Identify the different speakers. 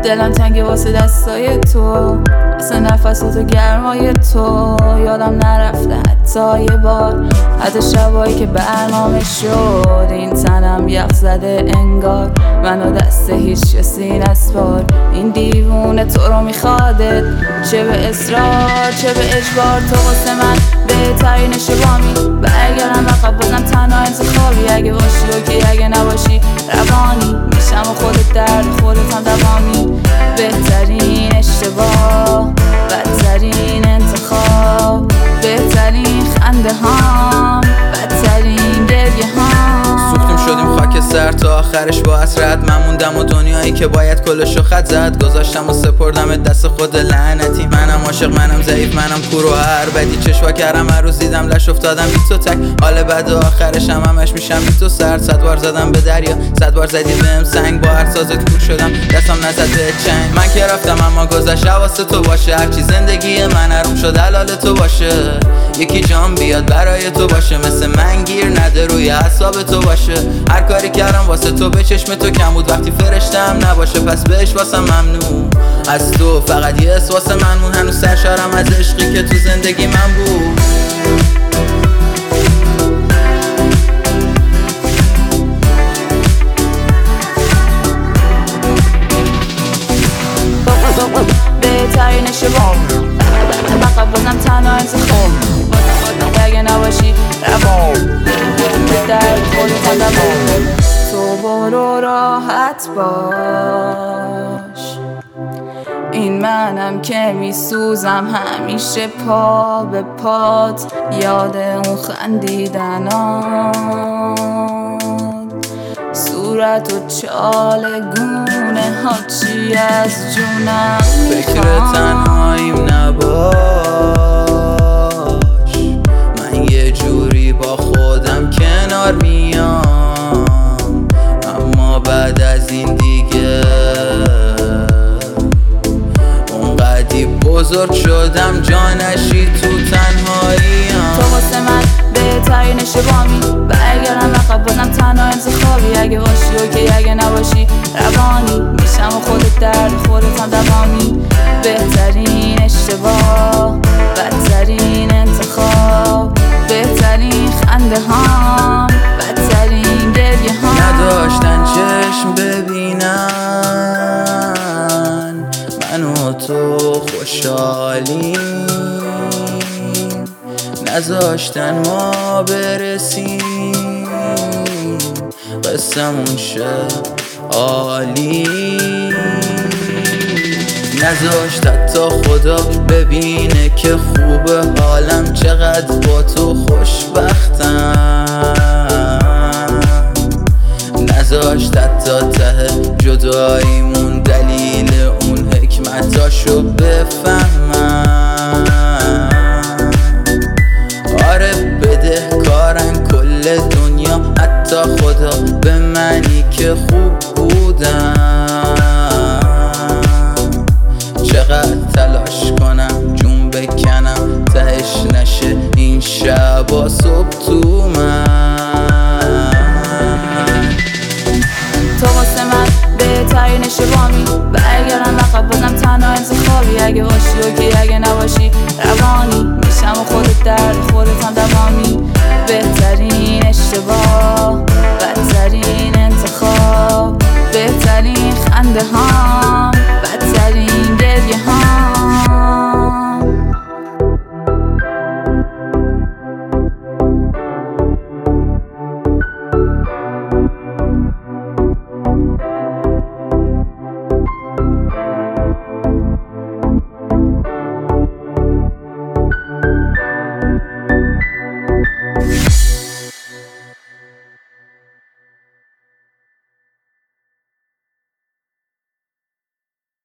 Speaker 1: دلم تنگه واسه دستای تو، واسه نفس تو گرمای تو. یادم نرفته حتی یه بار، حتی شبایی که برنامه شد. این تنم یخ زده انگار، منو دست هیچ کسی نسپار. این دیوونه تو رو میخوادت، چه به اصرار چه به اجبار. تو واسه من بهترین شبامی، برگردم عقب بازم تنها انتخابی. اگه باشی اوکی، اگه نباشی روانی میشم و خودت درد خودت هم دوامی. بهترین اشتباه، بدترین انتخاب، بهترین خنده هام، بدترین گریه هام.
Speaker 2: سوختیم شدیم خاک سر تا آخرش با حسرت. من موندم و دنیایی که باید کلشو خط زد. گذاشتم و سپردم دست خود لعنتی. منم عاشق، منم ضعیف، منم کور و هر بدی. چشوا کردم هر روز دیدم لش افتادم بی تو تک. حال بد و آخرش همش میشم بی تو سرد. 100 بار زدم به دریا، 100 بار زدی بهم سنگ. با هر سازت کور شدم، دستم نزد به چنگ. من که رفتم اما گذشت حواست تو باشه. هرچی زندگی من حروم شد حلال تو باشه. یکی جام بیاد برای تو باشه، مثل من گیر نده روی اعصاب تو باشه. هر کاری کردم واسه تو به چشم تو کم بود. وقتی فرشتم نباشه پس بهش واسه ممنون. از تو فقط یه اس واسه من مون. هنوز سرشارم از عشقی که تو زندگی من بود.
Speaker 1: بهترین شبام، فقط بازم تنها انتخاب. اگه نباشی روان درد خودت هم دوام. تو برو راحت باش، این منم که میسوزم همیشه پا به پات. یاد اون خندیدنات، صورت و چالگونه ها چی از جونم
Speaker 2: فکر تنهاییم نباش. من یه جوری با خودم کنار میام، اما بعد از این دیگه اونقدی بزرگ شدم جانشی تو تنهاییم.
Speaker 1: تو واسه من بهترین شبامی، برگردم عقب بازم تنها انتخابی. اگه باشی اوکی، اگه نباشی روانی میشم و خودت درد خودت هم دوامی. بهترین اشتباه، بدترین انتخاب، بهترین خنده هام، بدترین گریه هام.
Speaker 2: نداشتن چشم ببینن من و تو خوشحالیم، نذاشتن ما برسیم قصمون شه عالی. نذاشت حتی خدا ببینه که خوبه حالم، چقدر با تو خوشبختم. نذاشت حتی ته جداییمون دلیل اون حکمتاشو بفهمم. آره بده کارن کل دنیا، حتی خدا به منی که خوب بودم. چقدر تلاش کنم جون بکنم تهش نشه این شبا صبح تو من.
Speaker 1: تو واسه من بهترین شبامی، برگردم عقب بازم تنها انتخابی. اگه باشی اوکی، اگه نباشی روانی میشم و خودت درد خودت هم